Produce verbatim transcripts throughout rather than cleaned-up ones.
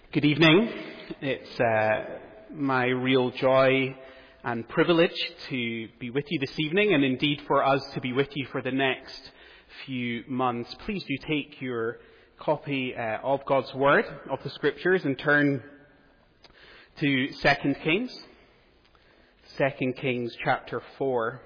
Good evening. It's uh, my real joy and privilege to be with you this evening, and indeed for us to be with you for the next few months. Please do take your copy uh, of God's Word, of the Scriptures, and turn to Second Kings. Second Kings chapter four.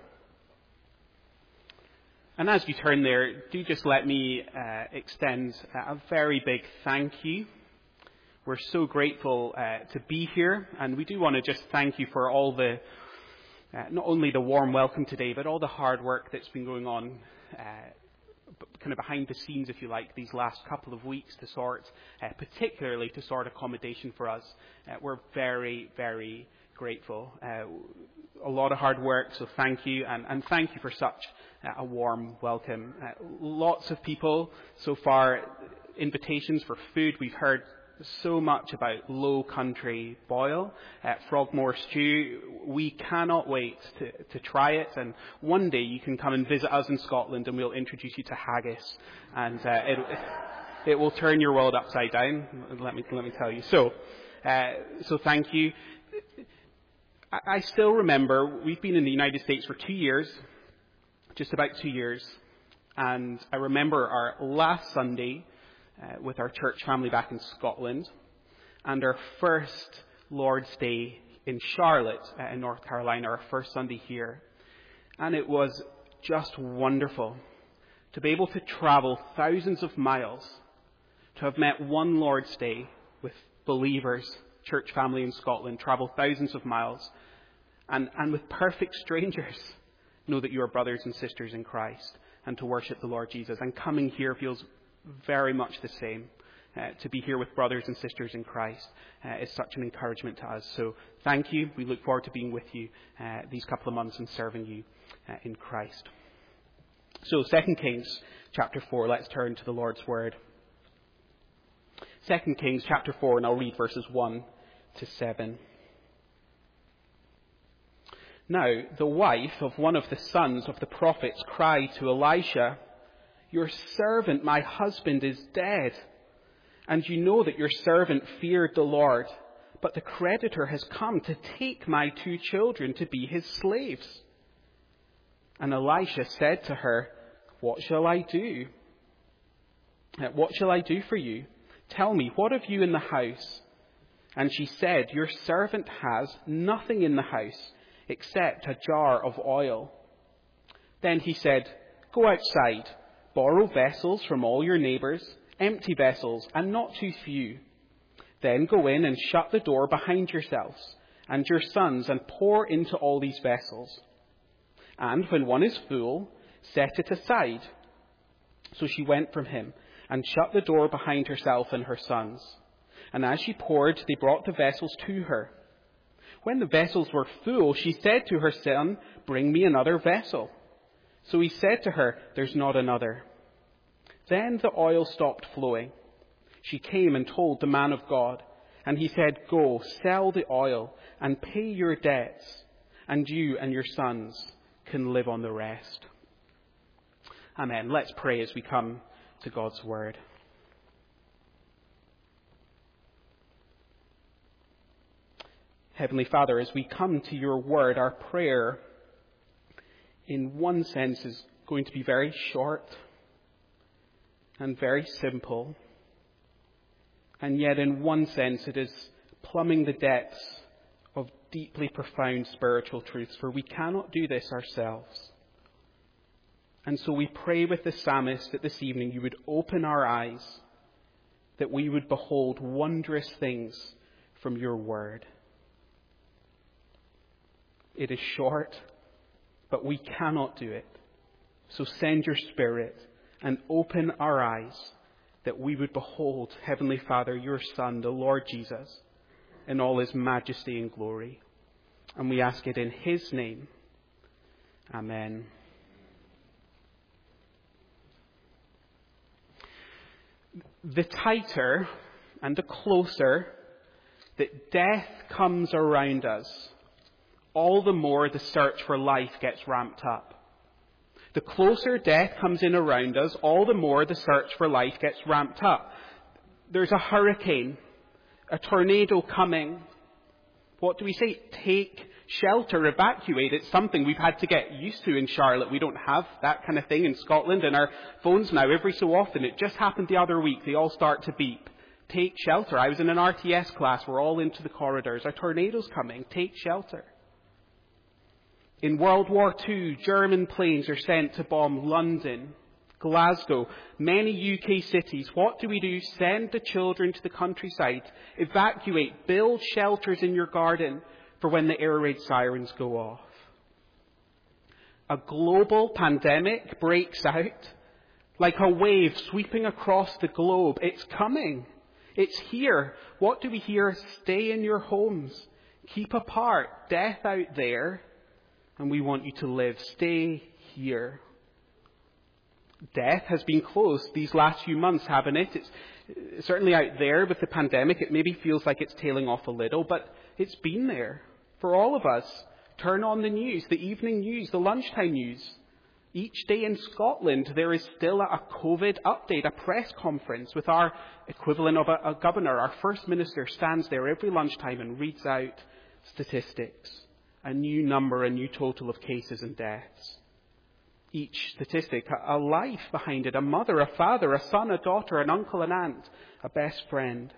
And as you turn there, do just let me uh, extend a very big thank you. We're so grateful uh, to be here, and we do want to just thank you for all the, uh, not only the warm welcome today, but all the hard work that's been going on, uh, kind of behind the scenes, if you like, these last couple of weeks to sort, uh, particularly to sort accommodation for us. Uh, we're very, very grateful. Uh, a lot of hard work, so thank you, and, and thank you for such uh, a warm welcome. Uh, lots of people so far, invitations for food. We've heard so much about Low Country boil, uh, Frogmore stew. We cannot wait to, to try it, and one day you can come and visit us in Scotland and we'll introduce you to haggis, and uh, it, it will turn your world upside down, let me, let me tell you. So, uh, so thank you. I, I still remember, we've been in the United States for two years, just about two years, and I remember our last Sunday Uh, with our church family back in Scotland, and our first Lord's Day in Charlotte, uh, in North Carolina, our first Sunday here. And it was just wonderful to be able to travel thousands of miles, to have met one Lord's Day with believers, church family in Scotland, travel thousands of miles, and, and with perfect strangers know that you are brothers and sisters in Christ, and to worship the Lord Jesus. And coming here feels very much the same. Uh, to be here with brothers and sisters in Christ uh, is such an encouragement to us. So thank you. We look forward to being with you uh, these couple of months and serving you uh, in Christ. So Second Kings chapter four, let's turn to the Lord's Word. Second Kings chapter four, and I'll read verses one to seven. Now the wife of one of the sons of the prophets cried to Elisha, "Your servant, my husband, is dead, and you know that your servant feared the Lord, but the creditor has come to take my two children to be his slaves." And Elisha said to her, "What shall I do? What shall I do for you? Tell me, what have you in the house?" And she said, "Your servant has nothing in the house except a jar of oil." Then he said, "Go outside. Borrow vessels from all your neighbours, empty vessels, and not too few. Then go in and shut the door behind yourselves and your sons, and pour into all these vessels. And when one is full, set it aside." So she went from him and shut the door behind herself and her sons. And as she poured, they brought the vessels to her. When the vessels were full, she said to her son, "Bring me another vessel." So he said to her, "There's not another." Then the oil stopped flowing. She came and told the man of God, and he said, "Go, sell the oil and pay your debts, and you and your sons can live on the rest." Amen. Let's pray as we come to God's Word. Heavenly Father, as we come to your Word, our prayer in one sense is going to be very short and very simple. And yet in one sense it is plumbing the depths of deeply profound spiritual truths, for we cannot do this ourselves. And so we pray with the psalmist that this evening you would open our eyes, that we would behold wondrous things from your word. It is short, but we cannot do it. So send your Spirit and open our eyes, that we would behold, Heavenly Father, your Son, the Lord Jesus, in all his majesty and glory. And we ask it in his name. Amen. The tighter and the closer that death comes around us, all the more the search for life gets ramped up. The closer death comes in around us, all the more the search for life gets ramped up. There's a hurricane A tornado coming. What do we say? Take shelter, evacuate. It's something we've had to get used to in Charlotte. We don't have that kind of thing in Scotland. And our phones now, every so often, it just happened the other week, they all start to beep. Take shelter. I was in an R T S class. We're all into the corridors. A tornado's coming. Take shelter. In World War Two, German planes are sent to bomb London, Glasgow, many U K cities. What do we do? Send the children to the countryside. Evacuate. Build shelters in your garden for when the air raid sirens go off. A global pandemic breaks out like a wave sweeping across the globe. It's coming. It's here. What do we hear? Stay in your homes. Keep apart. Death out there. And we want you to live. Stay here. Death has been close these last few months, haven't it? It's certainly out there with the pandemic. It maybe feels like it's tailing off a little, but it's been there for all of us. Turn on the news, the evening news, the lunchtime news. Each day in Scotland, there is still a COVID update, a press conference with our equivalent of a, a governor. Our First Minister stands there every lunchtime and reads out statistics. A new number, a new total of cases and deaths. Each statistic, a life behind it, a mother, a father, a son, a daughter, an uncle, an aunt, a best friend.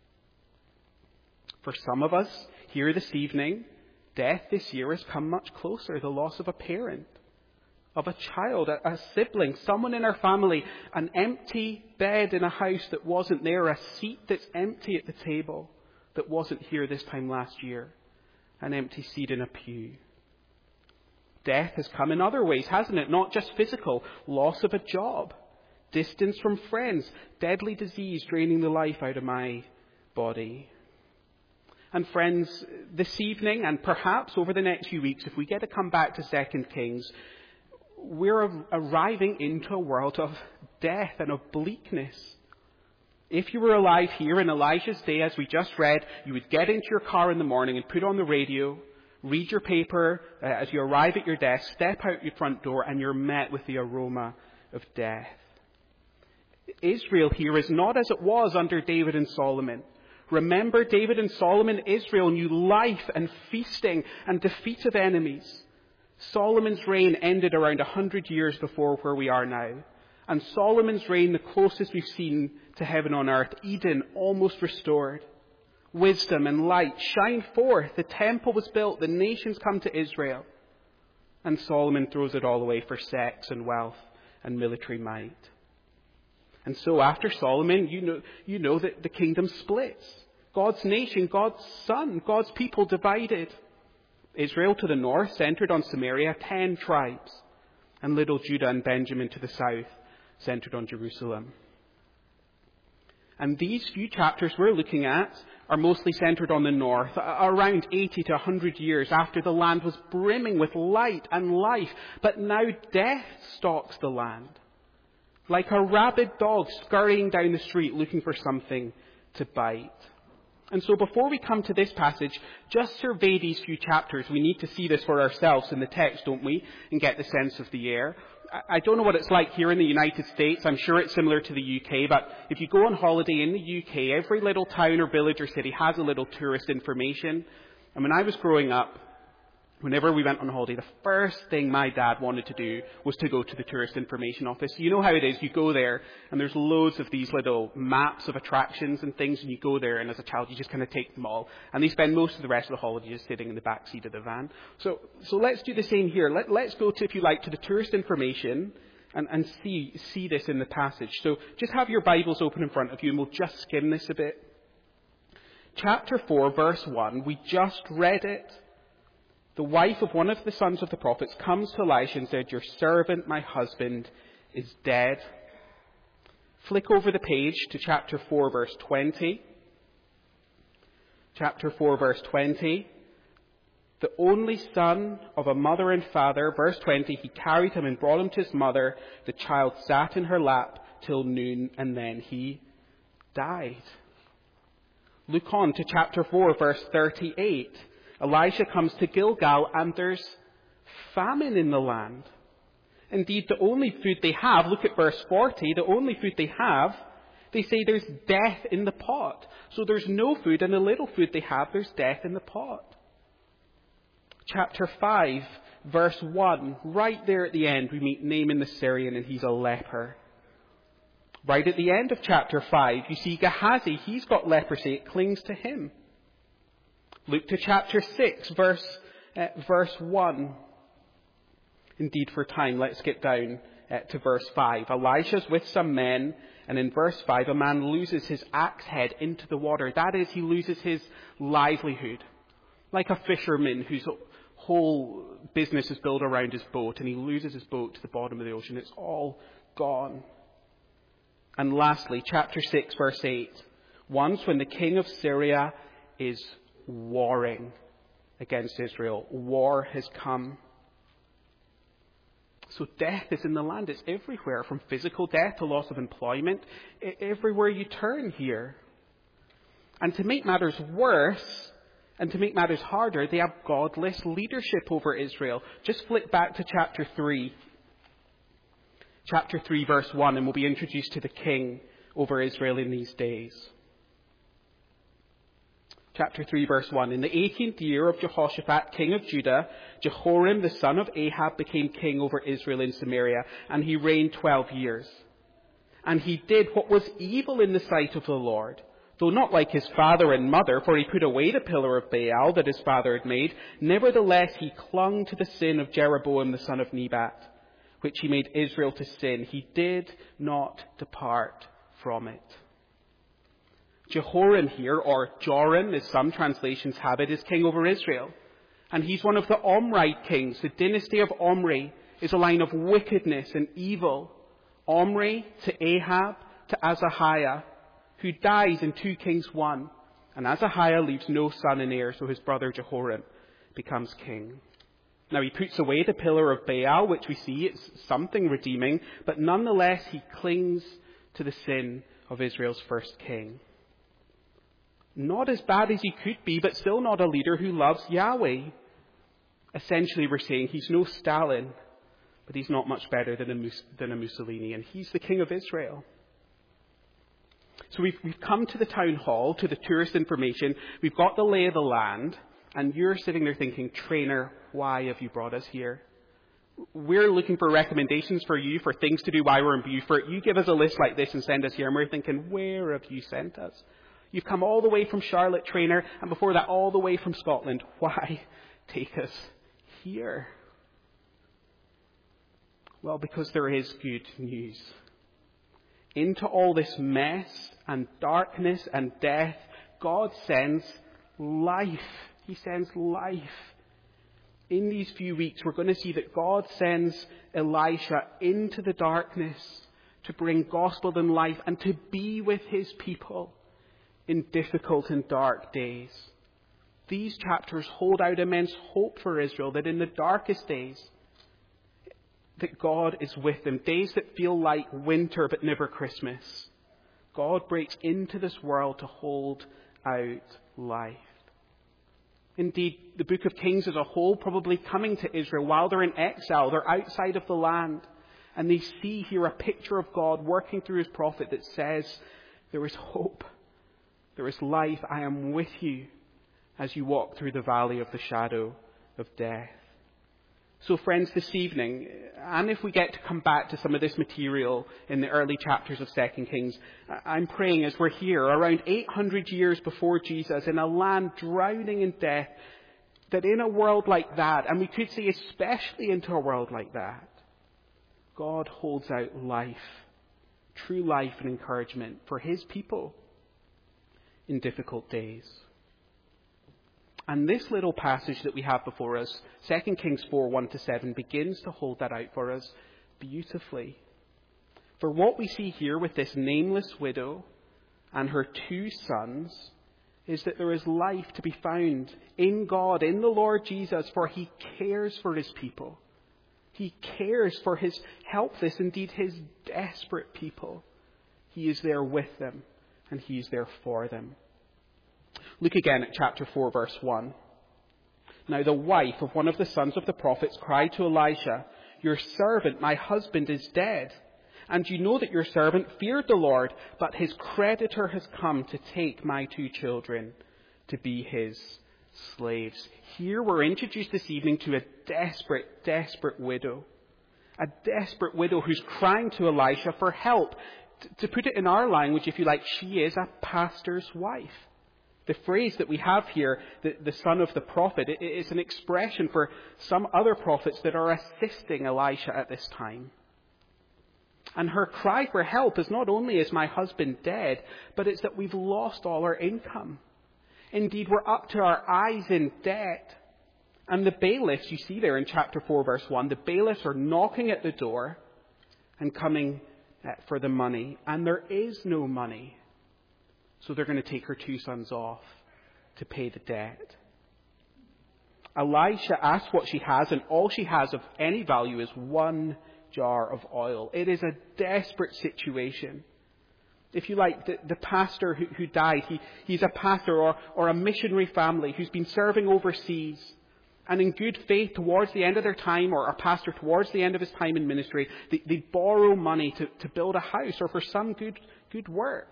For some of us here this evening, death this year has come much closer. The loss of a parent, of a child, a, a sibling, someone in our family, an empty bed in a house that wasn't there, a seat that's empty at the table that wasn't here this time last year, an empty seat in a pew. Death has come in other ways, hasn't it? Not just physical, loss of a job, distance from friends, deadly disease draining the life out of my body. And friends, this evening and perhaps over the next few weeks, if we get to come back to Second Kings, we're arriving into a world of death and of bleakness. If you were alive here in Elijah's day, as we just read, you would get into your car in the morning and put on the radio, read your paper uh, as you arrive at your desk, step out your front door, and you're met with the aroma of death. Israel here is not as it was under David and Solomon. Remember, David and Solomon, Israel knew life and feasting and defeat of enemies. Solomon's reign ended around a hundred years before where we are now. And Solomon's reign, the closest we've seen to heaven on earth, Eden almost restored. Wisdom and light shine forth. The temple was built. The nations come to Israel. And Solomon throws it all away for sex and wealth and military might. And so after Solomon, you know, you know that the kingdom splits. God's nation, God's son, God's people divided. Israel to the north centered on Samaria, ten tribes. And little Judah and Benjamin to the south centered on Jerusalem. And these few chapters we're looking at are mostly centered on the north, around eighty to one hundred years after the land was brimming with light and life. But now death stalks the land, like a rabid dog scurrying down the street looking for something to bite. And so before we come to this passage, just survey these few chapters. We need to see this for ourselves in the text, don't we? And get the sense of the air. I don't know what it's like here in the United States. I'm sure it's similar to the U K, but if you go on holiday in the U K, every little town or village or city has a little tourist information. And when I was growing up, whenever we went on holiday, the first thing my dad wanted to do was to go to the tourist information office. You know how it is. You go there and there's loads of these little maps of attractions and things, and you go there and as a child you just kind of take them all. And they spend most of the rest of the holiday just sitting in the back seat of the van. So so let's do the same here. Let, let's go to, if you like, to the tourist information and, and see, see this in the passage. So just have your Bibles open in front of you and we'll just skim this a bit. Chapter four, verse one, we just read it. The wife of one of the sons of the prophets comes to Elisha and said, "Your servant, my husband, is dead." Flick over the page to chapter four, verse twenty. Chapter four, verse twenty. The only son of a mother and father, verse twenty, he carried him and brought him to his mother. The child sat in her lap till noon, and then he died. Look on to chapter four, verse thirty-eight. Elisha comes to Gilgal and there's famine in the land. Indeed, the only food they have, look at verse forty, the only food they have They say there's death in the pot. So there's no food, and the little food they have, there's death in the pot. Chapter five, verse one, right there at the end, we meet Naaman the Syrian, and he's a leper. Right at the end of chapter five, you see Gehazi, he's got leprosy, it clings to him. Look to chapter six, verse, uh, verse one. Indeed, for time, let's skip down uh, to verse five. Elisha's with some men, and in verse five, a man loses his axe head into the water. That is, he loses his livelihood. Like a fisherman whose whole business is built around his boat, and he loses his boat to the bottom of the ocean. It's all gone. And lastly, chapter six, verse eight. Once when the king of Syria is warring against Israel, war has come. So death is in the land. It's everywhere, from physical death to loss of employment. Everywhere you turn here. And to make matters worse, and to make matters harder, they have godless leadership over Israel. Just flip back to chapter three. Chapter three, verse one, and we'll be introduced to the king over Israel in these days. Chapter three, verse one. In the eighteenth year of Jehoshaphat, king of Judah, Jehoram, the son of Ahab, became king over Israel in Samaria, and he reigned twelve years. And he did what was evil in the sight of the Lord, though not like his father and mother, for he put away the pillar of Baal that his father had made. Nevertheless, he clung to the sin of Jeroboam, the son of Nebat, which he made Israel to sin. He did not depart from it. Jehoram here, or Joram, as some translations have it, is king over Israel. And he's one of the Omride kings. The dynasty of Omri is a line of wickedness and evil. Omri to Ahab to Azahiah, who dies in two Kings one. And Azahiah leaves no son and heir, so his brother Jehoram becomes king. Now he puts away the pillar of Baal, which we see it's something redeeming, but nonetheless he clings to the sin of Israel's first king. Not as bad as he could be, but still not a leader who loves Yahweh. Essentially, we're saying he's no Stalin, but he's not much better than a, Mus- than a Mussolini, and he's the king of Israel. So we've, we've come to the town hall, to the tourist information. We've got the lay of the land, and you're sitting there thinking, trainer, why have you brought us here? We're looking for recommendations for you, for things to do while we're in Beaufort. You give us a list like this and send us here, and we're thinking, where have you sent us? You've come all the way from Charlotte, trainer, and before that all the way from Scotland. Why take us here? Well, because there is good news. Into all this mess and darkness and death, God sends life. He sends life. In these few weeks, we're going to see that God sends Elisha into the darkness to bring gospel and life and to be with his people in difficult and dark days. These chapters hold out immense hope for Israel, that in the darkest days, that God is with them. Days that feel like winter but never Christmas. God breaks into this world to hold out life. Indeed, the book of Kings as a whole probably coming to Israel while they're in exile. They're outside of the land. And they see here a picture of God working through his prophet that says, there is hope. There is life. I am with you as you walk through the valley of the shadow of death. So friends, this evening, and if we get to come back to some of this material in the early chapters of Second Kings, I'm praying as we're here around eight hundred years before Jesus in a land drowning in death, that in a world like that, and we could say especially into a world like that, God holds out life, true life and encouragement for his people in difficult days. And this little passage that we have before us, Second Kings four, one to seven, begins to hold that out for us beautifully. For what we see here with this nameless widow and her two sons is that there is life to be found in God, in the Lord Jesus, for he cares for his people. He cares for his helpless, indeed his desperate people. He is there with them and he is there for them. Look again at chapter four, verse one. Now the wife of one of the sons of the prophets cried to Elisha, your servant, my husband, is dead. And you know that your servant feared the Lord, but his creditor has come to take my two children to be his slaves. Here we're introduced this evening to a desperate, desperate widow. A desperate widow who's crying to Elisha for help. To put it in our language, if you like, she is a pastor's wife. The phrase that we have here, the, the son of the prophet, it is an expression for some other prophets that are assisting Elisha at this time. And her cry for help is not only is my husband dead, but it's that we've lost all our income. Indeed, we're up to our eyes in debt. And the bailiffs, you see there in chapter four, verse one, the bailiffs are knocking at the door and coming for the money. And there is no money. So they're going to take her two sons off to pay the debt. Elisha asks what she has, and all she has of any value is one jar of oil. It is a desperate situation. If you like, the, the pastor who, who died, he, he's a pastor or, or a missionary family who's been serving overseas. And in good faith towards the end of their time, or a pastor towards the end of his time in ministry, they, they borrow money to, to build a house or for some good, good work.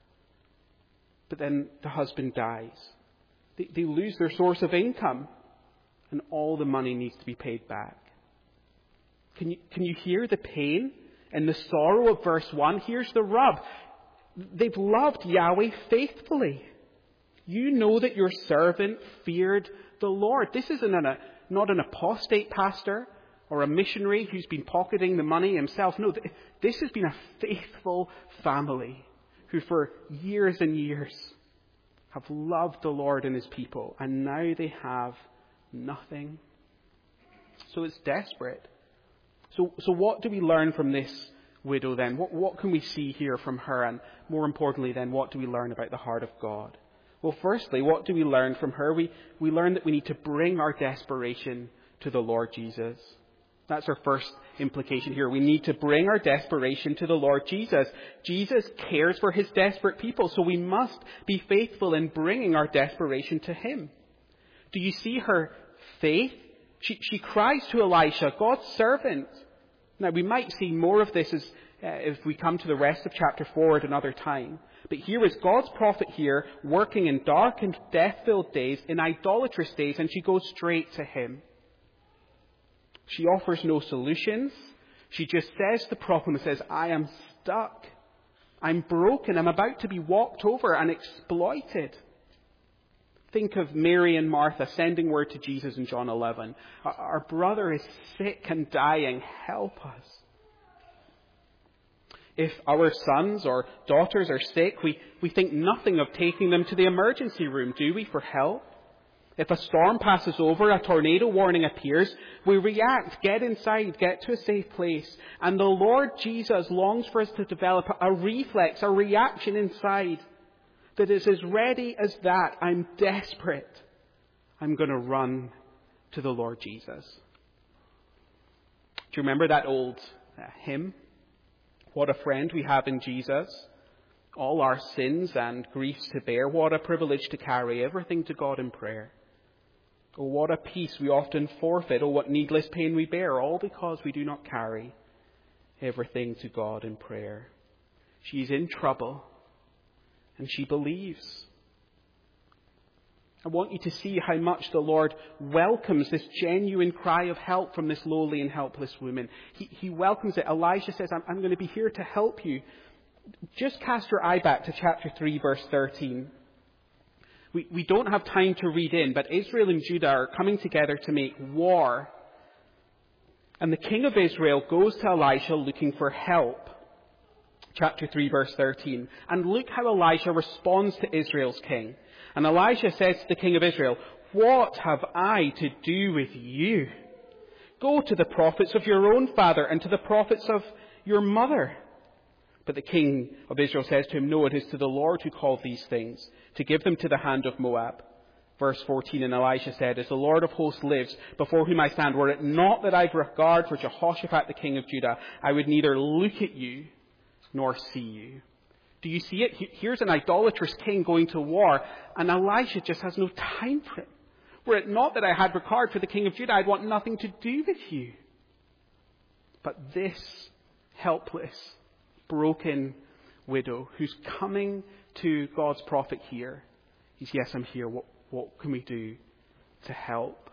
But then the husband dies. They, they lose their source of income, and all the money needs to be paid back. Can you, can you hear the pain and the sorrow of verse one? Here's the rub. They've loved Yahweh faithfully. You know that your servant feared the Lord. This isn't an, a, not an apostate pastor or a missionary who's been pocketing the money himself. No, this has been a faithful family who for years and years have loved the Lord and his people, and now they have nothing. So it's desperate. So, so what do we learn from this widow then? What, what can we see here from her? And more importantly then, what do we learn about the heart of God? Well, firstly, what do we learn from her? We, we learn that we need to bring our desperation to the Lord Jesus. That's our first implication here. We need to bring our desperation to the Lord Jesus. Jesus cares for his desperate people, so we must be faithful in bringing our desperation to him. Do you see her faith? She, she cries to Elisha, God's servant. Now, we might see more of this as, uh, if we come to the rest of chapter four at another time. But here is God's prophet here, working in dark and death-filled days, in idolatrous days, and she goes straight to him. She offers no solutions. She just says the problem and says, I am stuck. I'm broken. I'm about to be walked over and exploited. Think of Mary and Martha sending word to Jesus in John eleven. Our brother is sick and dying. Help us. If our sons or daughters are sick, we, we think nothing of taking them to the emergency room, do we, for help? If a storm passes over, a tornado warning appears, we react, get inside, get to a safe place. And the Lord Jesus longs for us to develop a reflex, a reaction inside that is as ready as that. I'm desperate. I'm going to run to the Lord Jesus. Do you remember that old uh, hymn? What a friend we have in Jesus. All our sins and griefs to bear. What a privilege to carry everything to God in prayer. Oh, what a peace we often forfeit. Oh, what needless pain we bear, all because we do not carry everything to God in prayer. She's in trouble, and she believes. I want you to see how much the Lord welcomes this genuine cry of help from this lowly and helpless woman. He, he welcomes it. Elisha says, I'm, I'm going to be here to help you. Just cast your eye back to chapter three, verse thirteen. We, we don't have time to read in, but Israel and Judah are coming together to make war. And the king of Israel goes to Elisha looking for help. Chapter three, verse thirteen. And look how Elisha responds to Israel's king. And Elisha says to the king of Israel, what have I to do with you? Go to the prophets of your own father and to the prophets of your mother. But the king of Israel says to him, no, it is to the Lord who called these things, to give them to the hand of Moab. Verse fourteen, and Elisha said, as the Lord of hosts lives, before whom I stand, were it not that I have regard for Jehoshaphat the king of Judah, I would neither look at you nor see you. Do you see it? Here's an idolatrous king going to war, and Elisha just has no time for him. Were it not that I had regard for the king of Judah, I'd want nothing to do with you. But this helpless, broken widow who's coming to God's prophet here. He's, yes, I'm here. What, what can we do to help?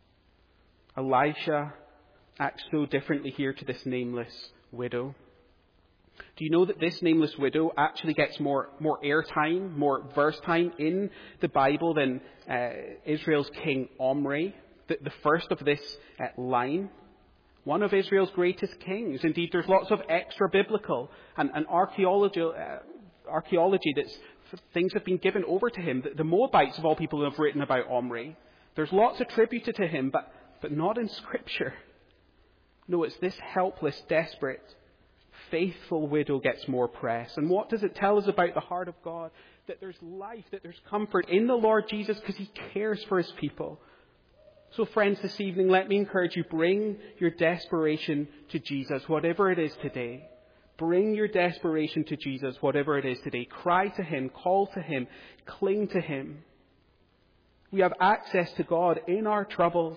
Elisha acts so differently here to this nameless widow. Do you know that this nameless widow actually gets more, more airtime, more verse time in the Bible than uh, Israel's king Omri, the, the first of this uh, line? One of Israel's greatest kings. Indeed, there's lots of extra-biblical and, and archaeology, uh, archaeology that's things have been given over to him. The, the Moabites, of all people, have written about Omri. There's lots attributed to him, but, but not in Scripture. No, it's this helpless, desperate, faithful widow gets more press. And what does it tell us about the heart of God? That there's life, that there's comfort in the Lord Jesus because he cares for his people. So friends, this evening, let me encourage you, bring your desperation to Jesus, whatever it is today. Bring your desperation to Jesus, whatever it is today. Cry to him, call to him, cling to him. We have access to God in our troubles.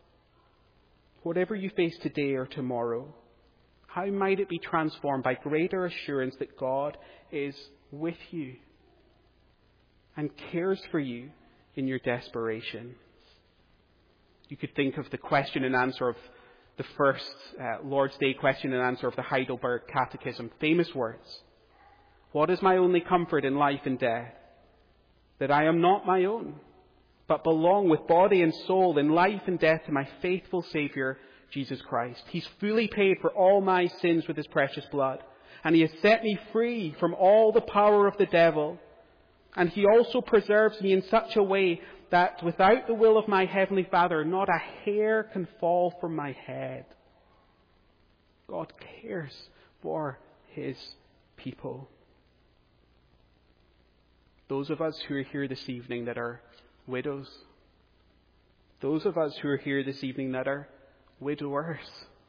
Whatever you face today or tomorrow, how might it be transformed by greater assurance that God is with you and cares for you in your desperation? You could think of the question and answer of the first uh, Lord's Day question and answer of the Heidelberg Catechism. Famous words. What is my only comfort in life and death? That I am not my own, but belong with body and soul in life and death to my faithful Saviour, Jesus Christ. He's fully paid for all my sins with his precious blood. And he has set me free from all the power of the devil. And he also preserves me in such a way that without the will of my Heavenly Father, not a hair can fall from my head. God cares for his people. Those of us who are here this evening that are widows, those of us who are here this evening that are widowers,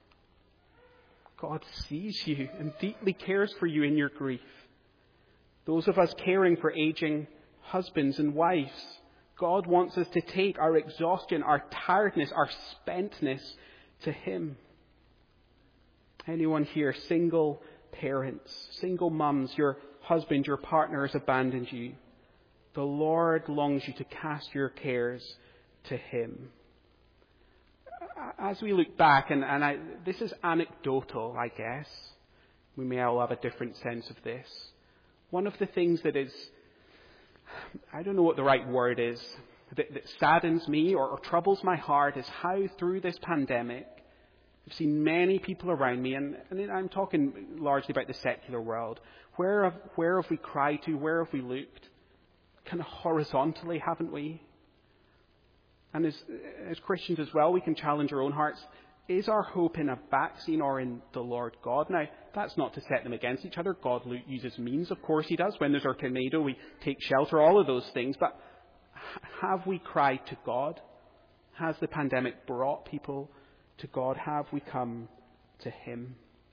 God sees you and deeply cares for you in your grief. Those of us caring for aging husbands and wives, God wants us to take our exhaustion, our tiredness, our spentness to him. Anyone here, single parents, single mums, your husband, your partner has abandoned you. The Lord longs you to cast your cares to him. As we look back, and, and I, this is anecdotal, I guess. We may all have a different sense of this. One of the things that is, I don't know what the right word is, that, that saddens me or, or troubles my heart is how through this pandemic, I've seen many people around me, and, and I'm talking largely about the secular world, where have, where have we cried to, where have we looked? Kind of horizontally, haven't we? And as, as Christians as well, we can challenge our own hearts. Is our hope in a vaccine or in the Lord God? Now, that's not to set them against each other. God uses means, of course he does. When there's a tornado, we take shelter, all of those things. But have we cried to God? Has the pandemic brought people to God? Have we come to him?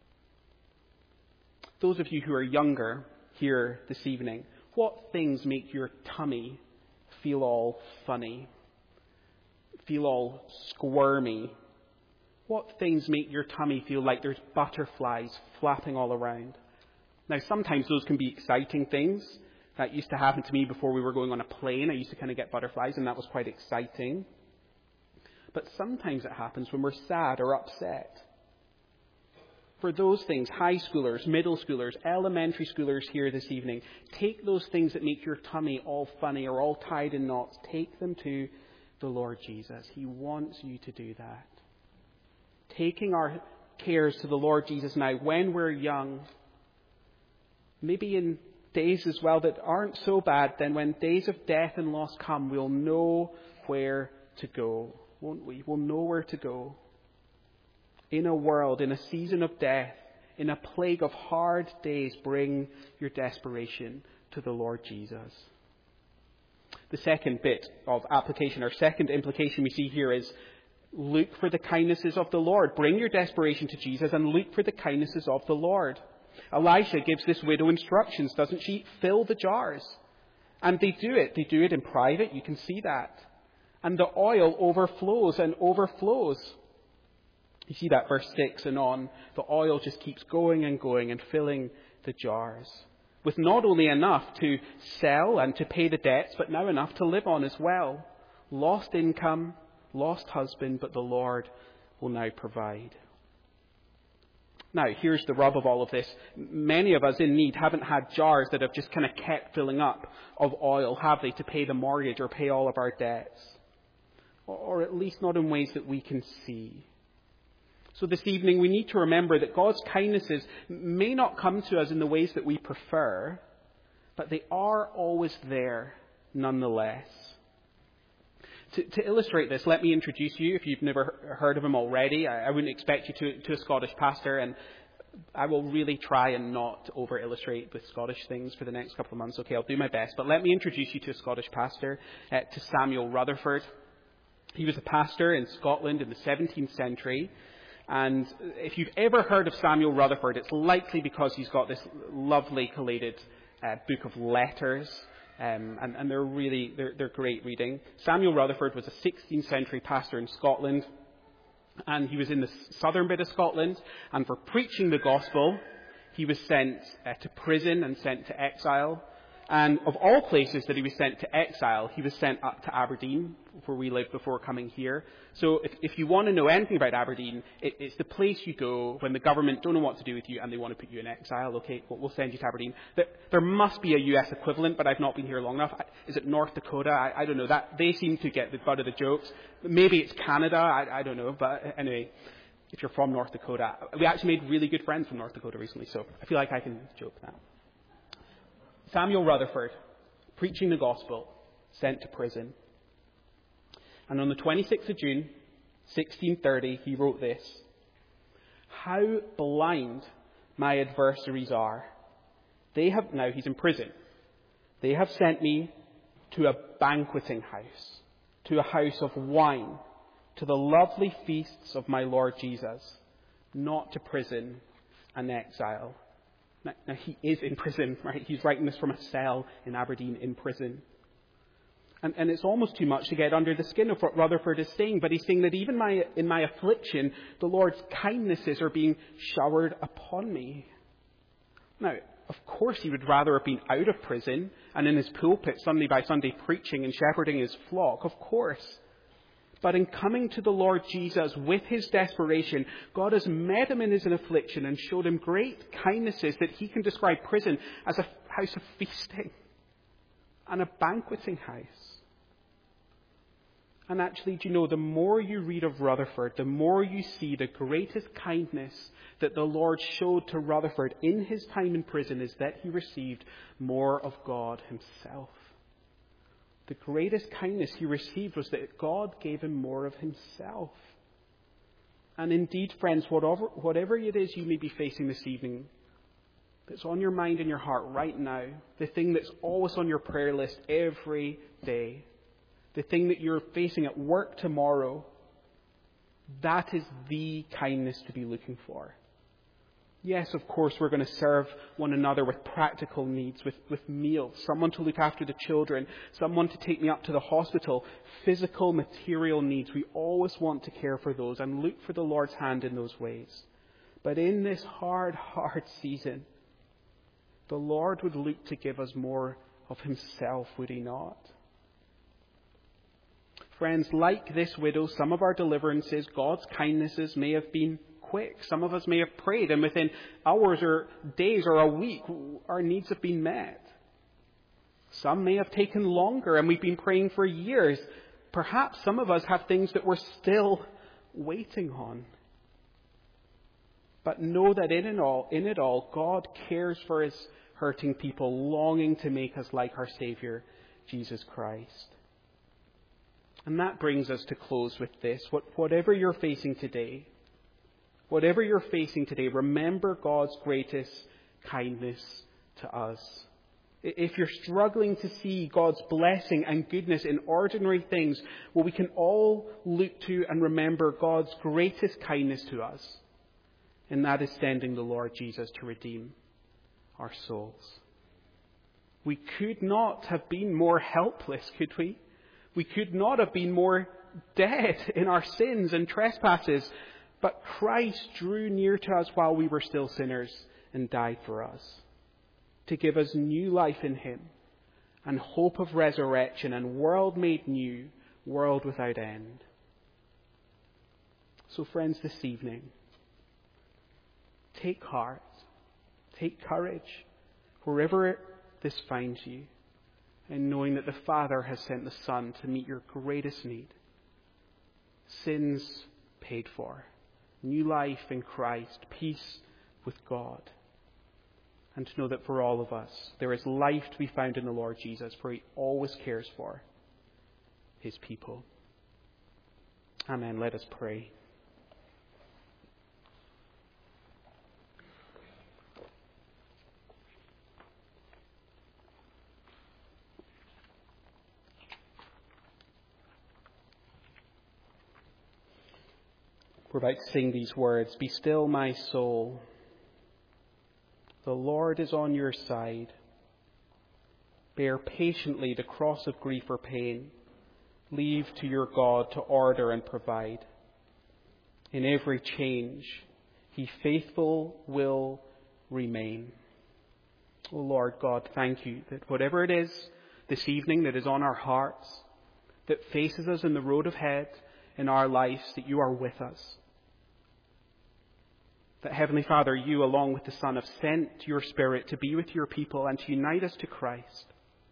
Those of you who are younger here this evening, what things make your tummy feel all funny? Feel all squirmy? What things make your tummy feel like there's butterflies flapping all around? Now, sometimes those can be exciting things. That used to happen to me before we were going on a plane. I used to kind of get butterflies, and that was quite exciting. But sometimes it happens when we're sad or upset. For those things, high schoolers, middle schoolers, elementary schoolers here this evening, take those things that make your tummy all funny or all tied in knots, take them to the Lord Jesus. He wants you to do that. Taking our cares to the Lord Jesus now when we're young, maybe in days as well that aren't so bad, then when days of death and loss come, we'll know where to go, won't we? We'll know where to go. In a world, in a season of death, in a plague of hard days, bring your desperation to the Lord Jesus. The second bit of application, or second implication we see here is look for the kindnesses of the Lord. Bring your desperation to Jesus and look for the kindnesses of the Lord. Elisha gives this widow instructions, doesn't she? Fill the jars. And they do it. They do it in private. You can see that. And the oil overflows and overflows. You see that verse six and on. The oil just keeps going and going and filling the jars, with not only enough to sell and to pay the debts, but now enough to live on as well. Lost income, lost husband, but the Lord will now provide. Now, here's the rub of all of this. Many of us in need haven't had jars that have just kind of kept filling up of oil, have they, to pay the mortgage or pay all of our debts? Or at least not in ways that we can see. So this evening we need to remember that God's kindnesses may not come to us in the ways that we prefer, but they are always there nonetheless. To, to illustrate this, let me introduce you, if you've never heard of him already. I, I wouldn't expect you to, to a Scottish pastor, and I will really try and not over-illustrate with Scottish things for the next couple of months. Okay, I'll do my best. But let me introduce you to a Scottish pastor, uh, to Samuel Rutherford. He was a pastor in Scotland in the seventeenth century. And if you've ever heard of Samuel Rutherford, it's likely because he's got this lovely collated uh, book of letters. Um, and, and they're really, they're, they're great reading. Samuel Rutherford was a sixteenth century pastor in Scotland, and he was in the southern bit of Scotland, and for preaching the gospel, he was sent uh, to prison and sent to exile. And of all places that he was sent to exile, he was sent up to Aberdeen, where we lived before coming here. So if, if you want to know anything about Aberdeen, it, it's the place you go when the government don't know what to do with you and they want to put you in exile. Okay, we'll, we'll send you to Aberdeen. There, there must be a U S equivalent, but I've not been here long enough. Is it North Dakota? I, I don't know. That they seem to get the butt of the jokes. Maybe it's Canada. I, I don't know. But anyway, if you're from North Dakota, we actually made really good friends from North Dakota recently, so I feel like I can joke now. Samuel Rutherford, preaching the gospel, sent to prison. And on the twenty-sixth of June, sixteen thirty, he wrote this: "How blind my adversaries are. They have," now he's in prison, "they have sent me to a banqueting house, to a house of wine, to the lovely feasts of my Lord Jesus, not to prison and exile." Now, now, he is in prison, right? He's writing this from a cell in Aberdeen in prison. And, and it's almost too much to get under the skin of what Rutherford is saying, but he's saying that even my, in my affliction, the Lord's kindnesses are being showered upon me. Now, of course he would rather have been out of prison and in his pulpit Sunday by Sunday preaching and shepherding his flock, of course. But in coming to the Lord Jesus with his desperation, God has met him in his affliction and showed him great kindnesses that he can describe prison as a house of feasting and a banqueting house. And actually, do you know, the more you read of Rutherford, the more you see the greatest kindness that the Lord showed to Rutherford in his time in prison is that he received more of God himself. The greatest kindness he received was that God gave him more of himself. And indeed, friends, whatever, whatever it is you may be facing this evening, that's on your mind and your heart right now, the thing that's always on your prayer list every day, the thing that you're facing at work tomorrow, that is the kindness to be looking for. Yes, of course, we're going to serve one another with practical needs, with, with meals, someone to look after the children, someone to take me up to the hospital, physical, material needs. We always want to care for those and look for the Lord's hand in those ways. But in this hard, hard season, the Lord would look to give us more of himself, would he not? Friends, like this widow, some of our deliverances, God's kindnesses may have been quick. Some of us may have prayed, and within hours or days or a week, our needs have been met. Some may have taken longer, and we've been praying for years. Perhaps some of us have things that we're still waiting on. But know that in it all, in it all, God cares for his hurting people, longing to make us like our Savior, Jesus Christ. And that brings us to close with this. What, whatever you're facing today, Whatever you're facing today, remember God's greatest kindness to us. If you're struggling to see God's blessing and goodness in ordinary things, well, we can all look to and remember God's greatest kindness to us. And that is sending the Lord Jesus to redeem our souls. We could not have been more helpless, could we? We could not have been more dead in our sins and trespasses. But Christ drew near to us while we were still sinners and died for us. to give us new life in him and hope of resurrection and world made new, world without end. So friends, this evening, take heart, take courage, wherever this finds you, in knowing that the Father has sent the Son to meet your greatest need. Sins paid for, new life in Christ, peace with God. And to know that for all of us, there is life to be found in the Lord Jesus, for he always cares for his people. Amen. Let us pray. We're about to sing these words. Be still, my soul. The Lord is on your side. Bear patiently the cross of grief or pain. Leave to your God to order and provide. In every change, he faithful will remain. O Lord God, thank you that whatever it is this evening that is on our hearts, that faces us in the road ahead in our lives, that you are with us. That, Heavenly Father, you, along with the Son, have sent your Spirit to be with your people and to unite us to Christ.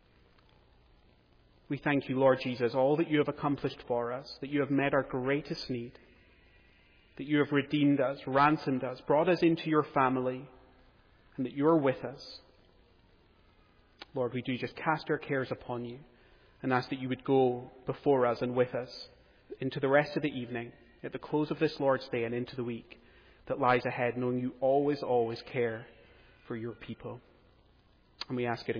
We thank you, Lord Jesus, all that you have accomplished for us, that you have met our greatest need, that you have redeemed us, ransomed us, brought us into your family, and that you are with us. Lord, we do just cast our cares upon you and ask that you would go before us and with us into the rest of the evening, at the close of this Lord's Day and into the week that lies ahead, knowing you always, always care for your people. And we ask it in